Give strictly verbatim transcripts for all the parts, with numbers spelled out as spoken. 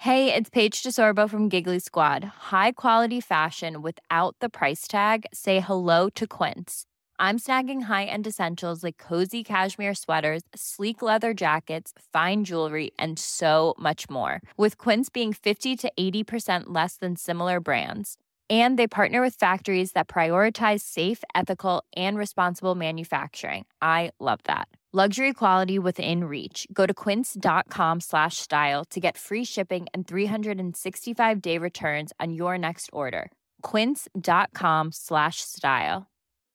Hey, it's Paige DeSorbo from Giggly Squad. High quality fashion without the price tag. Say hello to Quince. I'm snagging high-end essentials like cozy cashmere sweaters, sleek leather jackets, fine jewelry, and so much more. With Quince being fifty to eighty percent less than similar brands. And they partner with factories that prioritize safe, ethical, and responsible manufacturing. I love that. Luxury quality within reach. Go to quince.com slash style to get free shipping and three sixty-five day returns on your next order. Quince.com slash style.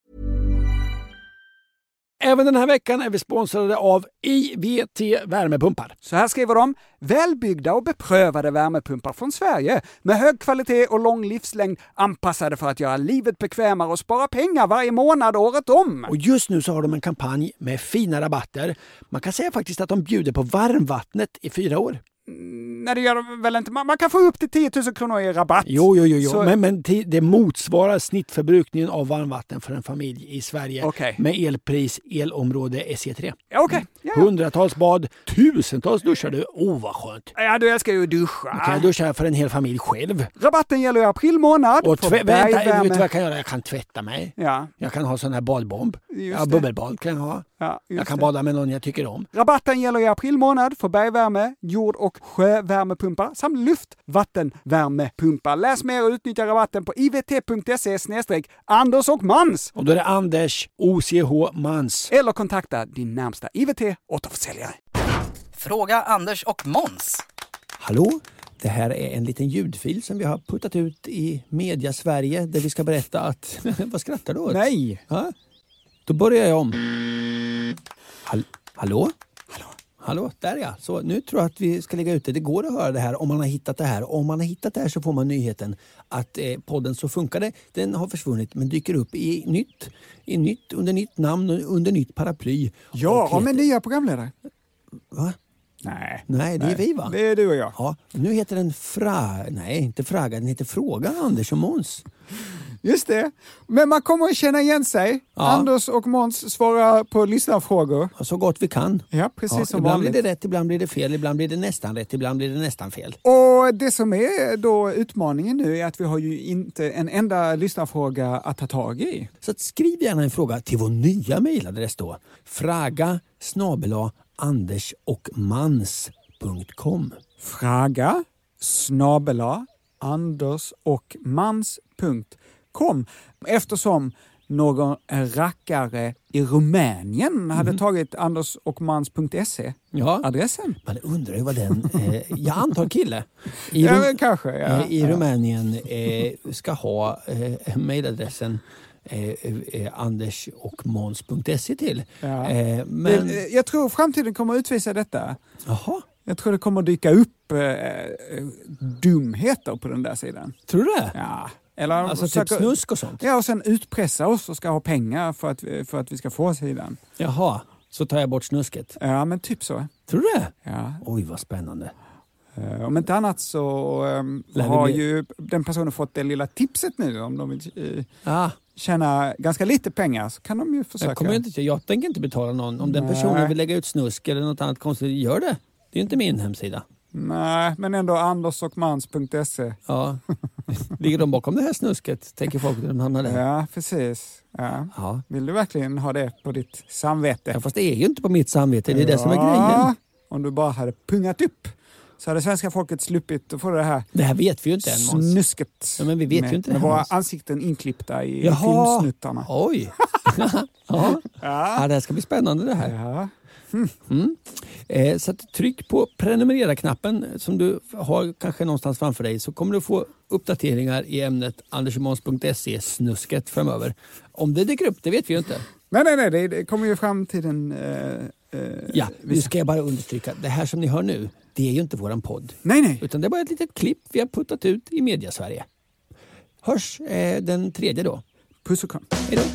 Även den här veckan är vi sponsrade av I V T värmepumpar. Så här skriver de: välbyggda och beprövade värmepumpar från Sverige med hög kvalitet och lång livslängd, anpassade för att göra livet bekvämare och spara pengar varje månad året om. Och just nu så har de en kampanj med fina rabatter. Man kan säga faktiskt att de bjuder på varmvattnet i fyra år. Mm, nej, det gör de väl inte. Man, man kan få upp till tio tusen kronor i rabatt. Jo, jo, jo. jo. Så... Men, men t- det motsvarar snittförbrukningen av varmvatten för en familj i Sverige. Okay. Med elpris, elområde S E tre. Ja, okej. Okay. Yeah. Hundratals bad, tusentals duschar du. Oh, vad skönt. Ja, du älskar ju att duscha. Man kan duscha för en hel familj själv. Rabatten gäller i april månad. Och tv- vänta, vet du vad jag kan göra? Jag kan tvätta mig. Ja. Jag kan ha sån här badbomb. Just ja, det. bubbelbad kan jag ha. Ja, jag kan det. bada med någon jag tycker om. Rabatten gäller i april månad för bergvärme, jord- och sjövärmepumpar samt luftvattenvärmepumpar. Läs mer och utnyttja rabatten på ivt.se snedstreck Anders och Mans. Och då är det Anders O C H Mans. Eller kontakta din närmsta I V T återförsäljare. Fråga Anders och Måns. Hallå? Det här är en liten ljudfil som vi har puttat ut i Media Sverige där vi ska berätta att... Vad skrattar du åt? Nej. Ja? Då börjar jag om. Hall- Hallå? Hallå? Hallå, där ja. Så nu tror jag att vi ska lägga ut det. Det går att höra det här om man har hittat det här. Om man har hittat det här så får man nyheten att eh, podden Så funkar det. Den har försvunnit men dyker upp i nytt, i nytt under nytt namn och under nytt paraply. Ja, och med heter... nya programledare. Va? Nej. Nej, det är Nej. vi va? Det är du och jag. Ja, nu heter den Fra... Nej, inte Fraga. Den heter Fråga Anders och Måns. Just det. Men man kommer att känna igen sig. Ja. Anders och Måns svarar på lyssnarfrågor. Så gott vi kan. Ja, precis Ja, som ibland vanligt. blir det rätt, ibland blir det fel, ibland blir det nästan rätt, ibland blir det nästan fel. Och det som är då utmaningen nu är att vi har ju inte en enda lyssnarfråga att ta tag i. Så att skriv gärna en fråga till vår nya mejladress då. Fraga snabel-a anders och mans punkt com. Fraga snabel-a anders och mans punkt com. Eftersom någon rackare i Rumänien mm. hade tagit anders och mans punkt se ja. adressen. Man undrar ju vad den, eh, jag antar kille, i, ja, Rum- kanske, ja. eh, i ja. Rumänien eh, ska ha eh, mejladressen eh, eh, anders och mans punkt se till. Ja. Eh, men... Det, jag tror framtiden kommer att utvisa detta. Jaha. Jag tror det kommer att dyka upp eh, dumheter på den där sidan. Tror du det? Ja. Eller alltså söka, typ snusk och sånt? Ja, och sen utpressa oss och ska ha pengar för att, för att vi ska få sidan. Jaha, så tar jag bort snusket? Ja, men typ så. Tror du det? Ja. Oj, vad spännande. Uh, om inte annat så um, har bli... ju den personen fått det lilla tipset nu. Om de vill uh, ah. tjäna ganska lite pengar så kan de ju försöka. Jag, kommer inte, jag tänker inte betala någon. Om den Nej. personen vill lägga ut snusk eller något annat konstigt, gör det. Det är inte min hemsida. Nej, men ändå anders och mans punkt se. Ja. Ligger de bakom det här snusket? Tänker folk när de hamnar där? Ja, precis. Ja. Ja. Vill du verkligen ha det på ditt samvete? Ja, fast det är ju inte på mitt samvete. Det är ja. det som är grejen. Om du bara hade pungat upp så hade svenska folket sluppit att få det här. Det här vet vi ju inte än, Måns. Snusket. Ja, men vi vet med, ju inte med det här, våra Måns. ansikten inklippta i Jaha. filmsnuttarna. Oj. ja. Ja. Ja, det här ska bli spännande det här. Ja. Mm. Mm. Eh, så att tryck på prenumerera-knappen som du har kanske någonstans framför dig, så kommer du få uppdateringar i ämnet anders och mans punkt se snusket framöver. Om det dyker upp, det vet vi ju inte. Nej, nej, nej, det, det kommer ju framtiden. Eh, eh, ja, nu ska jag bara understryka, det här som ni hör nu, det är ju inte våran podd. Nej, nej. Utan det är bara ett litet klipp vi har puttat ut i Media Sverige. Hörs eh, den tredje då. Puss och kram. Hej då.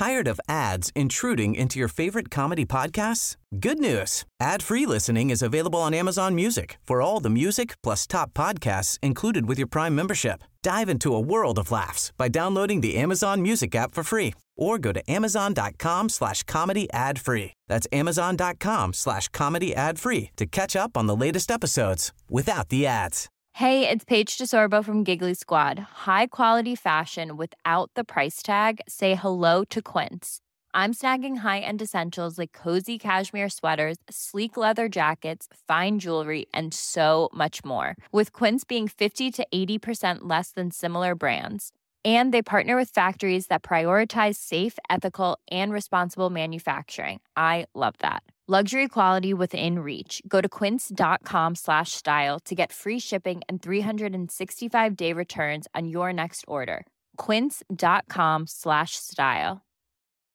Tired of ads intruding into your favorite comedy podcasts? Good news. Ad-free listening is available on Amazon Music for all the music plus top podcasts included with your Prime membership. Dive into a world of laughs by downloading the Amazon Music app for free or go to amazon.com slash comedy ad free. That's amazon.com slash comedy ad free to catch up on the latest episodes without the ads. Hey, it's Paige DeSorbo from Giggly Squad. High quality fashion without the price tag. Say hello to Quince. I'm snagging high-end essentials like cozy cashmere sweaters, sleek leather jackets, fine jewelry, and so much more. With Quince being fifty to eighty percent less than similar brands. And they partner with factories that prioritize safe, ethical, and responsible manufacturing. I love that. Luxury quality within reach. Go to quince.com slash style to get free shipping and three sixty-five day returns on your next order. Quince.com slash style.